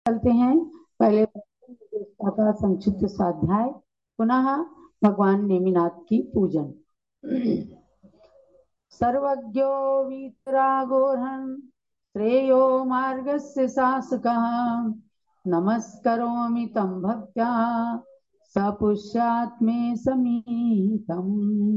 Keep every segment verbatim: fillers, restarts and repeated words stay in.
चलते हैं। पहले प्रतिष्ठा का संक्षिप्त स्वाध्याय, पुनः भगवान नेमिनाथ की पूजन। सर्वज्ञो वीतरागोहन श्रेयो मार्गस्य शासकः नमस्करोमि तं भक्त्या सपुष्यात् मे समीतम्।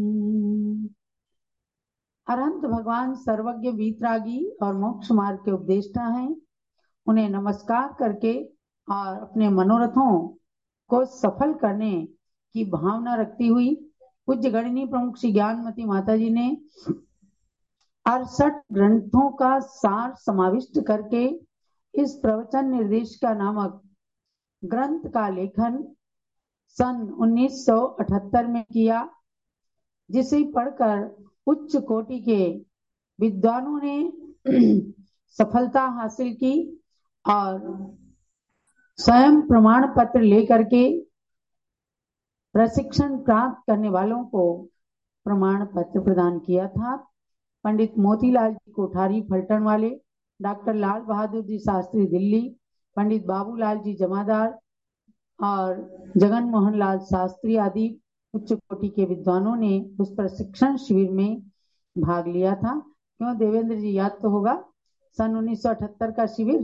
अरहंत भगवान सर्वज्ञ वीतरागी और मोक्ष मार्ग के उपदेष्टा हैं। उन्हें नमस्कार करके और अपने मनोरथों को सफल करने की भावना रखती हुई पूज्य गणिनी प्रमुख श्री ज्ञानमती माता जी ने अड़सठ ग्रंथों का सार समाविष्ट करके इस प्रवचन निर्देशिका नामक ग्रंथ का लेखन सन उन्नीस सौ अठहत्तर में किया, जिसे पढ़कर उच्च कोटि के विद्वानों ने सफलता हासिल की और स्वयं प्रमाण पत्र लेकर के प्रशिक्षण प्राप्त करने वालों को प्रमाण पत्र प्रदान किया था। पंडित मोतीलाल जी कोठारी फलटन वाले, डॉक्टर लाल बहादुर जी शास्त्री दिल्ली, पंडित बाबूलाल जी जमादार और जगन मोहन लाल शास्त्री आदि उच्च कोटि के विद्वानों ने उस प्रशिक्षण शिविर में भाग लिया था। क्यों देवेंद्र जी, याद तो होगा सन उन्नीस सौ अठहत्तर का शिविर।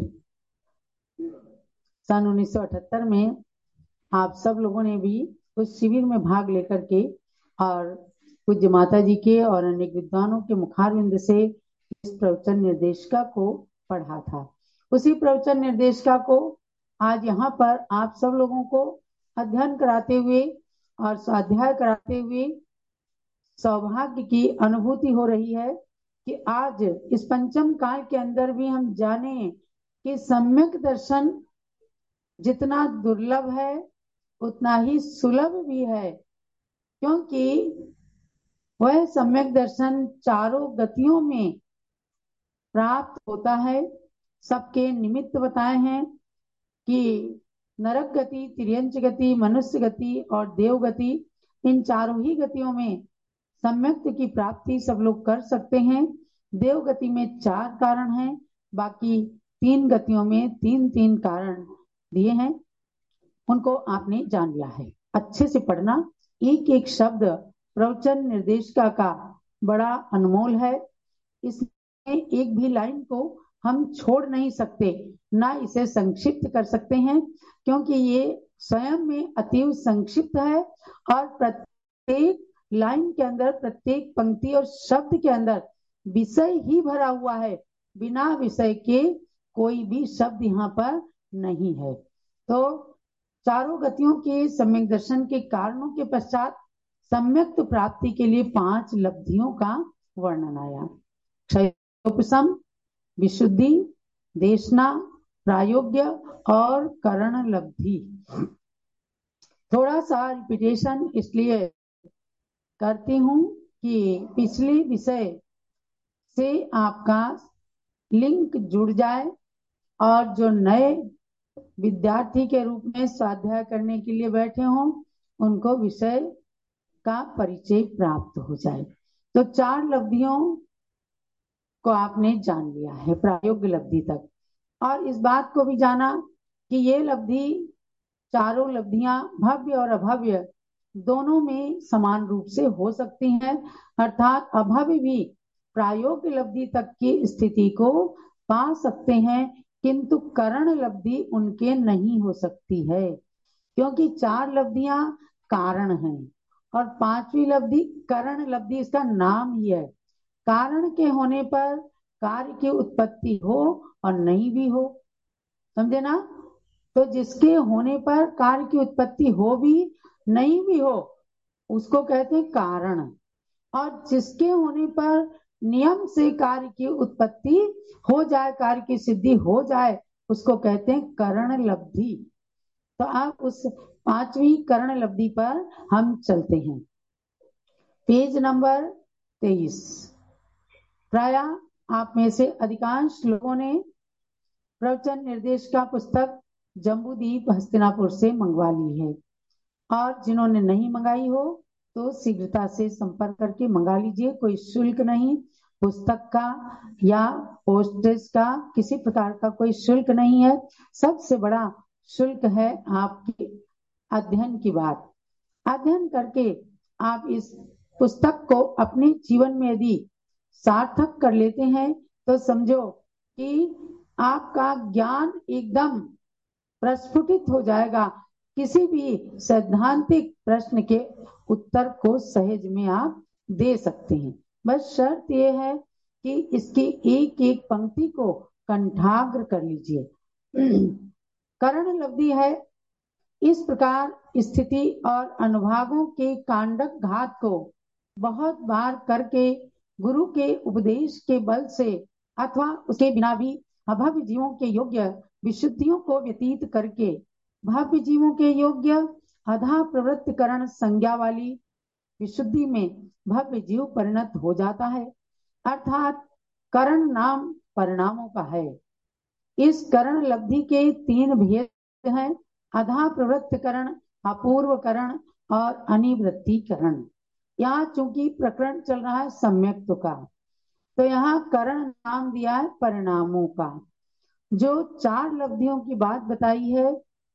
सन उन्नीस सौ अठहत्तर में आप सब लोगों ने भी उस शिविर में भाग लेकर के और पूज्य माता जी के और अनेक विद्वानों के मुखारविंद से इस प्रवचन निर्देशिका को पढ़ा था। उसी प्रवचन निर्देशिका को आज यहाँ पर आप सब लोगों को अध्ययन कराते हुए और स्वाध्याय कराते हुए सौभाग्य की अनुभूति हो रही है कि आज इस पंचम काल के अंदर भी हम जाने कि सम्यक दर्शन जितना दुर्लभ है उतना ही सुलभ भी है, क्योंकि वह सम्यक दर्शन चारों गतियों में प्राप्त होता है। सबके निमित्त बताए हैं कि नरक गति, तिर्यंच गति, मनुष्य गति और देव गति, इन चारों ही गतियों में सम्यक की प्राप्ति सब लोग कर सकते हैं। देव गति में चार कारण हैं, बाकी तीन गतियों में तीन तीन कारण दिए हैं, उनको आपने जान लिया है। अच्छे से पढ़ना, एक एक शब्द प्रवचन निर्देशिका का बड़ा अनमोल है। इसमें एक भी लाइन को हम छोड़ नहीं सकते, ना इसे संक्षिप्त कर सकते हैं, क्योंकि ये स्वयं में अतीव संक्षिप्त है और प्रत्येक लाइन के अंदर, प्रत्येक पंक्ति और शब्द के अंदर विषय ही भरा हुआ है। बिना विषय के कोई भी शब्द यहाँ पर नहीं है। तो चारों गतियों के सम्यक दर्शन के कारणों के पश्चात सम्यक प्राप्ति के लिए पांच लब्धियों का वर्णन आया। क्षयोपशम, विशुद्धि, देशना, प्रायोग्य और करण लब्धि। थोड़ा सा रिपीटेशन इसलिए करती हूँ कि पिछले विषय से आपका लिंक जुड़ जाए और जो नए विद्यार्थी के रूप में स्वाध्याय करने के लिए बैठे हों उनको विषय का परिचय प्राप्त हो जाए। तो चार लब्धियों को आपने जान लिया है प्रायोगिक लब्धि तक, और इस बात को भी जाना कि ये लब्धि, चारों लब्धियां भव्य और अभव्य दोनों में समान रूप से हो सकती हैं, अर्थात अभव्य भी प्रायोगिक लब्धि तक की स्थिति को पा सकते हैं, किंतु करण लब्धि उनके नहीं हो सकती है, क्योंकि चार लब्धियां कारण हैं और पांचवी लब्धि करण लब्धि, इसका नाम ही है। कारण के होने पर कार्य की उत्पत्ति हो और नहीं भी हो, समझे ना। तो जिसके होने पर कार्य की उत्पत्ति हो भी नहीं भी हो उसको कहते हैं कारण, और जिसके होने पर नियम से कार्य की उत्पत्ति हो जाए, कार्य की सिद्धि हो जाए, उसको कहते हैं करण लब्धि। तो अब उस पांचवी करण लब्धि पर हम चलते हैं। पेज नंबर तेईस। प्राय आप में से अधिकांश लोगों ने प्रवचन निर्देशिका पुस्तक जम्बूदीप हस्तिनापुर से मंगवा ली है, और जिन्होंने नहीं मंगाई हो तो शीघ्रता से संपर्क करके मंगा लीजिए। कोई शुल्क नहीं, पुस्तक का या पोस्टेज का किसी प्रकार का कोई शुल्क नहीं है। सबसे बड़ा शुल्क है आपके अध्ययन की बात। अध्ययन करके आप इस पुस्तक को अपने जीवन में यदि सार्थक कर लेते हैं तो समझो कि आपका ज्ञान एकदम प्रस्फुटित हो जाएगा। किसी भी सैद्धांतिक प्रश्न के उत्तर को सहज में आप दे सकते हैं। बस शर्त यह है कि इसकी एक एक पंक्ति को कंठाग्र कर लीजिए। करण लब्धि है इस प्रकार स्थिति और अनुभागों के कांडक घात को बहुत बार करके गुरु के उपदेश के बल से अथवा उसके बिना भी अभव्य जीवों के योग्य विशुद्धियों को व्यतीत करके भव्य जीवों के योग्य अधा प्रवृत्त करण संज्ञा वाली विशुद्धि में भव्य जीव परिणत हो जाता है। अर्थात करण नाम परिणामों का है। इस करण लब्धि के तीन भेद हैं, अधा प्रवृत्त करण, अपूर्व करण और अनिवृत्ति करण। यहाँ चूंकि प्रकरण चल रहा है सम्यक्त्व का, तो यहाँ करण नाम दिया है परिणामों का। जो चार लब्धियों की बात बताई है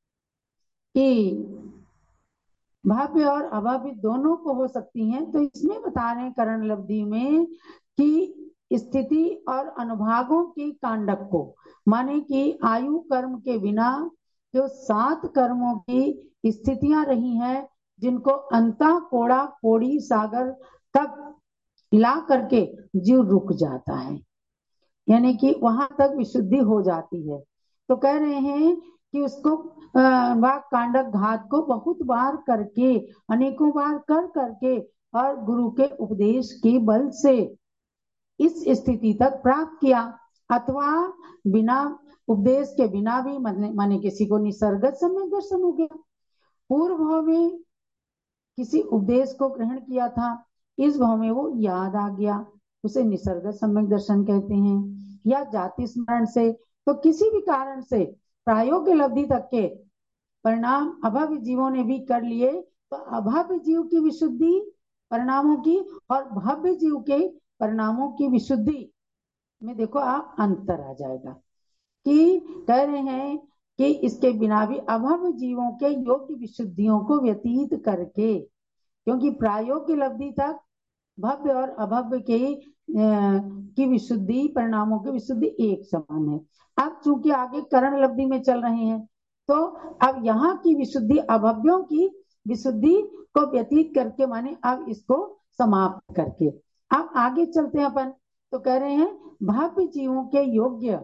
कि भव्य और अभव्य दोनों को हो सकती हैं, तो इसमें बता रहे हैं करण लब्धि में कि स्थिति और अनुभागों के कांडक को, माने कि आयु कर्म के बिना जो सात कर्मों की स्थितियां रही हैं, जिनको अंतः कोड़ा कोड़ी सागर तक ला करके जीव रुक जाता है, यानी कि वहां तक विशुद्धि हो जाती है। तो कह रहे हैं कि उसको वाक कांडक घात को बहुत बार करके, अनेकों बार कर करके और गुरु के उपदेश के बल से इस स्थिति तक प्राप्त किया, अथवा बिना उपदेश के बिना भी माने किसी को निसर्गत सम्यक दर्शन हो गया, पूर्व भाव में किसी उपदेश को ग्रहण किया था, इस भाव में वो याद आ गया, उसे निसर्गत सम्यक दर्शन कहते हैं। या जाति स्मरण से, तो किसी भी कारण से प्रायोग्य लब्धि तक के परिणाम अभव्य जीवों ने भी कर लिए, तो अभव्य जीव की विशुद्धि परिणामों की और भव्य जीव के परिणामों की विशुद्धि में देखो आप अंतर आ जाएगा। कि कह रहे हैं कि इसके बिना भी अभव्य जीवों के योग्य विशुद्धियों को व्यतीत करके, क्योंकि प्रायोग्य लब्धि तक भव्य और अभव्य के की विशुद्धि, परिणामों की विशुद्धि एक समान है। अब चूंकि आगे करण लब्धि में चल रहे हैं, तो अब यहाँ की विशुद्धि अभव्यों की विशुद्धि को व्यतीत करके, माने अब इसको समाप्त करके अब आगे चलते हैं अपन। तो कह रहे हैं भव्य जीवों के योग्य,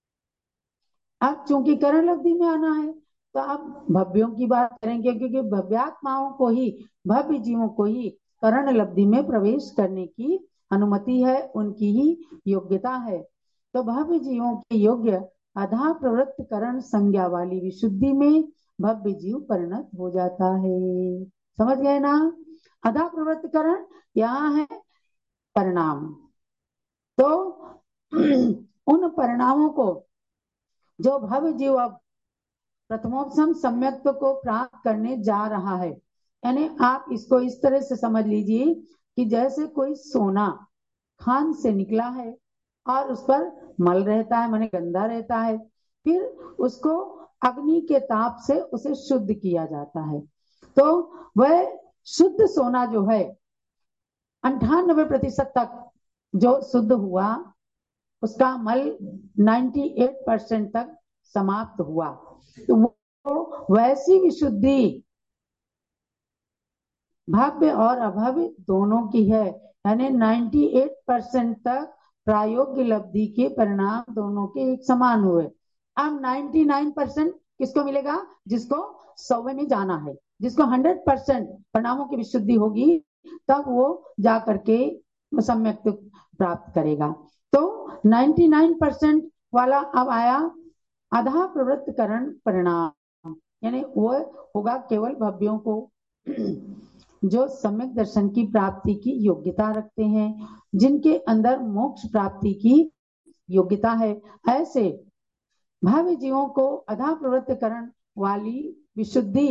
अब चूंकि करण लब्धि में आना है तो अब भव्यों की बात करेंगे, क्योंकि भव्यात्माओं को ही, भव्य जीवों को ही करण लब्धि में प्रवेश करने की अनुमति है, उनकी ही योग्यता है। तो भव्य जीवों के योग्य अधा प्रवृत्त करण संज्ञा वाली विशुद्धि में भव्य जीव परिणत हो जाता है। समझ गए ना? अधा प्रवृत्त करण यहाँ है परिणाम। तो उन परिणामों को जो भव्य जीव अब प्रथमोपम सम्यक्त्व को प्राप्त करने जा रहा है, यानी आप इसको इस तरह से समझ लीजिए कि जैसे कोई सोना खान से निकला है और उस पर मल रहता है, माने गंदा रहता है, फिर उसको अग्नि के ताप से उसे शुद्ध किया जाता है। तो वह शुद्ध सोना जो है अंठानबे प्रतिशत तक जो शुद्ध हुआ, उसका मल अट्ठानवे परसेंट तक समाप्त हुआ, तो वो वैसी विशुद्धि भव्य और अभव्य दोनों की है, यानी अट्ठानवे परसेंट तक प्रायोग्य लब्धि के परिणाम दोनों के एक समान हुए। अब निन्यानवे परसेंट किसको मिलेगा? जिसको सौवे में जाना है, जिसको सौ परसेंट परिणामों की विशुद्धि होगी, तब वो जा करके सम्यक प्राप्त करेगा। तो निन्यानवे परसेंट वाला अब आया आधा प्रवृत्त करण परिणाम, यानी वो होगा केवल भव्यों को जो सम्यक दर्शन की प्राप्ति की योग्यता रखते हैं, जिनके अंदर मोक्ष प्राप्ति की योग्यता है। ऐसे भव्य जीवों को अधा प्रवृत्त करण वाली विशुद्धि,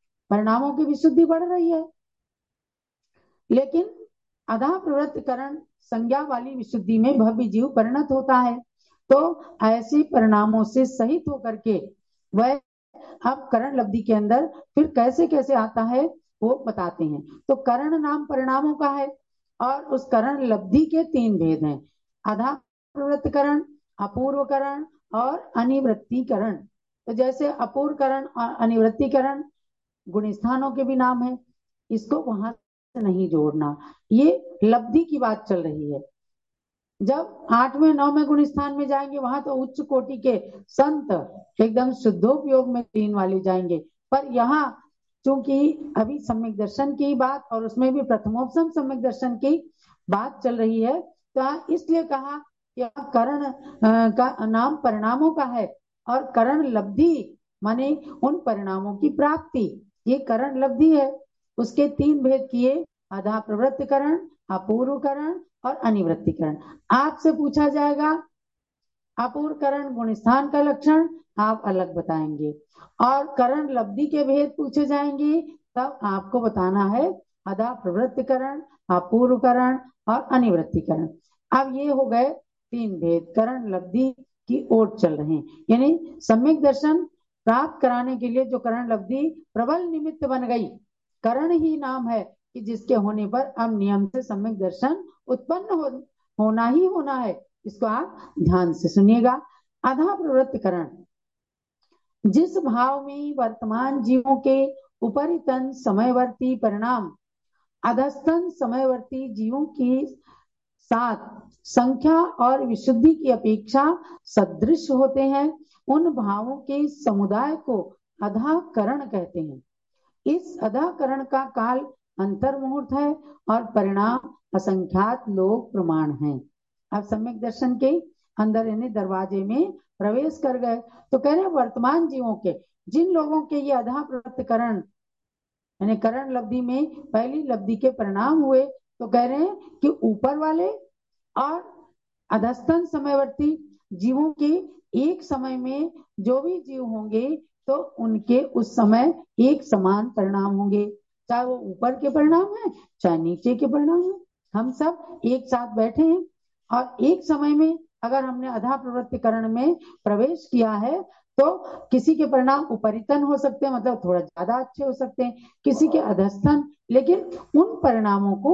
परिणामों की विशुद्धि बढ़ रही है, लेकिन अधा प्रवृत्त करण संज्ञा वाली विशुद्धि में भव्य जीव परिणत होता है। तो ऐसे परिणामों से सहित होकर के वह अब करण लब्धि के अंदर फिर कैसे कैसे आता है वो बताते हैं। तो करण नाम परिणामों का है और उस करण लब्धि के तीन भेद हैं, आधा प्रवृत्तकरण, अपूर्वकरण और अनिवृत्तीकरण। तो जैसे अपूर्वकरण और अनिवृत्तीकरण गुण स्थानों के भी नाम है, इसको वहां से नहीं जोड़ना, ये लब्धि की बात चल रही है। जब आठवें नौवें गुण स्थान में जाएंगे वहां तो उच्च कोटि के संत एकदम शुद्धोपयोग में लीन वाले जाएंगे, पर यहाँ चूंकि अभी सम्यक दर्शन की बात और उसमें भी प्रथमोपसम सम्यक दर्शन की बात चल रही है, तो इसलिए कहा कि करण का नाम परिणामों का है और करण लब्धि माने उन परिणामों की प्राप्ति, ये करण लब्धि है। उसके तीन भेद किए, आधा प्रवृत्तिकरण, अपूर्वकरण और अनिवृत्तीकरण। आपसे पूछा जाएगा अपूर्वकरण गुण स्थान का लक्षण, आप अलग बताएंगे, और करण लब्धि के भेद पूछे जाएंगे तब आपको बताना है आधा प्रवृत्तिकरण, अपूर्वकरण और अनिवृत्तीकरण। अब ये हो गए तीन भेद करण लब्धि की ओर चल रहे हैं, यानी सम्यक दर्शन प्राप्त कराने के लिए जो करण लब्धि प्रबल निमित्त बन गई, करण ही नाम है कि जिसके होने पर अब नियम से सम्यक दर्शन उत्पन्न हो, होना ही होना है। इसको आप ध्यान से सुनिएगा। आधा प्रवृत्तिकरण, जिस भाव में वर्तमान जीवों के उपरितन समयवर्ती परिणाम अधस्तन समयवर्ती जीवों की साथ संख्या और विशुद्धि की अपेक्षा सदृश होते हैं, उन भावों के समुदाय को अधाकरण कहते हैं। इस अधाकरण का काल अंतर मुहूर्त है और परिणाम असंख्यात लोक प्रमाण है। अब सम्यक दर्शन के अंदर यानी दरवाजे में प्रवेश कर गए तो कह रहे हैं वर्तमान जीवों के, जिन लोगों के ये अधा प्रवृत्तिकरण यानी करण लब्धि में पहली लब्धि के परिणाम हुए, तो कह रहे हैं कि ऊपर वाले और अधस्तन समयवर्ती जीवों के एक समय में जो भी जीव होंगे तो उनके उस समय एक समान परिणाम होंगे, चाहे वो ऊपर के परिणाम है चाहे नीचे के परिणाम है। हम सब एक साथ बैठे हैं और एक समय में अगर हमने अधा प्रवृत्तिकरण में प्रवेश किया है तो किसी के परिणाम उपरितन हो सकते हैं, मतलब थोड़ा ज्यादा अच्छे हो सकते हैं, किसी के अधस्तन, लेकिन उन परिणामों को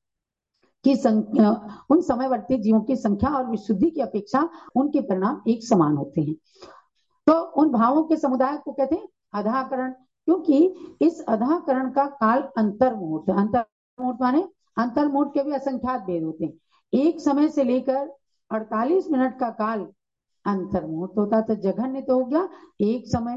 की संख्या, उन समयवर्ती जीवों की संख्या और विशुद्धि की अपेक्षा उनके परिणाम एक समान होते हैं। तो उन भावों के समुदाय को कहते हैं अधाकरण, क्योंकि इस अधाकरण का काल अंतर मुहूर्त है। अंतर मुहूर्त माने अंतर मुहूर्त के भी असंख्यात भेद होते हैं। एक समय से लेकर अड़तालीस मिनट का काल अंतर मुहूर्त होता है। तो जघन्य तो हो गया एक समय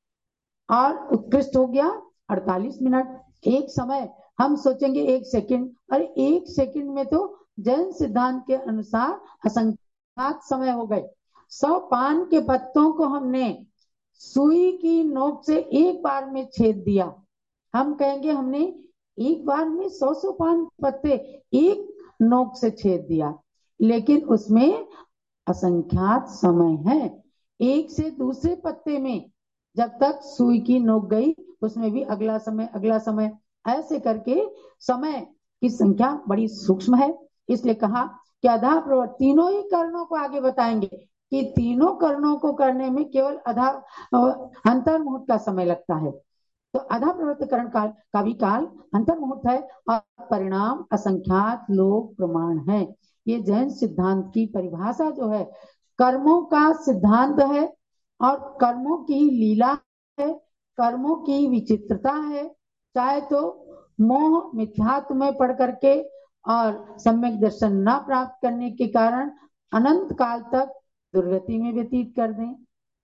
और उत्कृष्ट हो गया अड़तालीस मिनट। एक समय हम सोचेंगे एक सेकंड, अरे एक सेकंड में तो जैन सिद्धांत के अनुसार असंख्यात समय हो गए। सौ पान के पत्तों को हमने सुई की नोक से एक बार में छेद दिया, हम कहेंगे हमने एक बार में सौ सौ पान पत्ते एक नोक से छेद दिया, लेकिन उसमें असंख्यात समय है। एक से दूसरे पत्ते में जब तक सुई की नोक गई उसमें भी अगला समय अगला समय, ऐसे करके समय की संख्या बड़ी सूक्ष्म है। इसलिए कहा कि अधा प्रवृत्ति तीनों ही करणों को आगे बताएंगे कि तीनों करणों को करने में केवल अधा अंतर मुहूर्त का समय लगता है। तो अधा प्रवृत्तिकरण काल का भी काल अंतर मुहूर्त है और परिणाम असंख्यात लोक प्रमाण है। ये जैन सिद्धांत की परिभाषा जो है, कर्मों का सिद्धांत है और कर्मों की लीला है, कर्मों की विचित्रता है। चाहे तो मोह मिथ्यात्व में पढ़ करके और सम्यक दर्शन न प्राप्त करने के कारण अनंत काल तक दुर्गति में व्यतीत कर दें,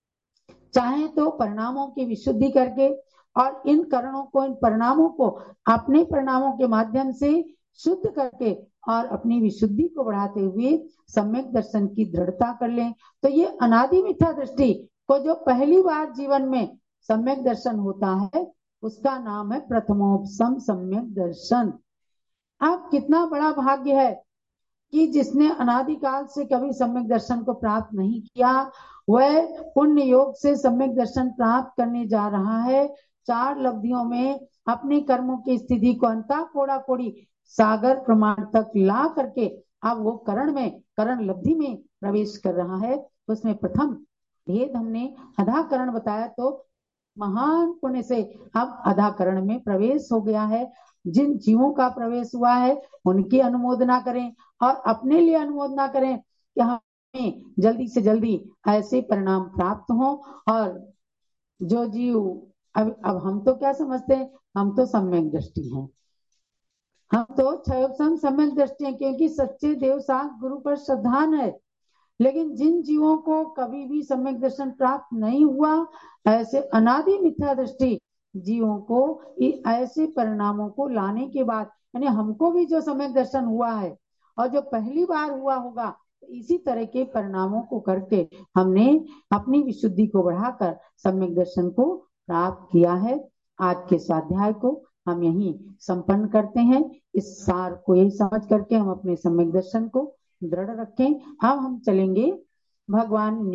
चाहे तो परिणामों की विशुद्धि करके और इन करणों को इन परिणामों को अपने परिणामों के माध्यम से शुद्ध करके और अपनी विशुद्धि को बढ़ाते हुए सम्यक दर्शन की दृढ़ता कर लें। तो ये अनादि मिथ्या दृष्टि को जो पहली बार जीवन में सम्यक दर्शन होता है उसका नाम है प्रथमोपसम सम्यक दर्शन। अब कितना बड़ा भाग्य है कि जिसने अनादिकाल से कभी सम्यक दर्शन को प्राप्त नहीं किया वह पुण्य योग से सम्यक दर्शन प्राप्त करने जा रहा है। चार लब्धियों में अपने कर्मों की स्थिति को अंता कोड़ा कोड़ी सागर प्रमाण तक ला करके अब वो करण में करण लब्धि में प्रवेश कर रहा है। तो उसमें प्रथम भेद हमने अधाकरण बताया, तो महान पुण्य से अब अधाकरण में प्रवेश हो गया है। जिन जीवों का प्रवेश हुआ है उनकी अनुमोदना करें और अपने लिए अनुमोदना करें कि हमें जल्दी से जल्दी ऐसे परिणाम प्राप्त हों। और जो जीव अब अब हम तो क्या समझते हैं, हम तो सम्यक दृष्टि हैं, हम तो क्षयोपम सम्यक दृष्टि हैं, क्योंकि सच्चे देव साथ गुरु पर श्रद्धान है। लेकिन जिन जीवों को कभी भी सम्यक दर्शन प्राप्त नहीं हुआ, ऐसे अनादि मिथ्या दृष्टि जीवों को ऐसे परिणामों को लाने के बाद, यानी हमको भी जो सम्यक दर्शन हुआ है और जो पहली बार हुआ होगा, इसी तरह के परिणामों को करके हमने अपनी विशुद्धि को बढ़ाकर सम्यक दर्शन को प्राप्त किया है। आज के स्वाध्याय को हम यहीं संपन्न करते हैं। इस सार को यही समझ करके हम अपने सम्यक दर्शन को दृढ़ रखें। अब हम चलेंगे भगवान